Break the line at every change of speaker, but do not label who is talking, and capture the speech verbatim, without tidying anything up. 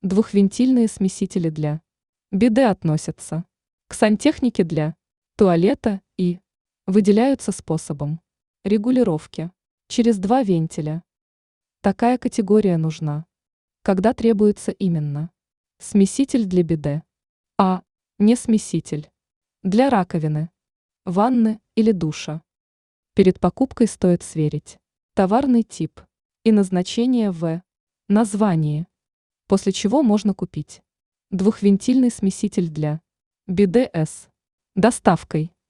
Двухвентильные смесители для биде относятся к сантехнике для туалета и выделяются способом регулировки через два вентиля. Такая категория нужна, когда требуется именно смеситель для биде, а не смеситель для раковины, ванны или душа. Перед покупкой стоит сверить товарный тип и назначение в названии, после чего можно купить двухвентильный смеситель для биде с доставкой.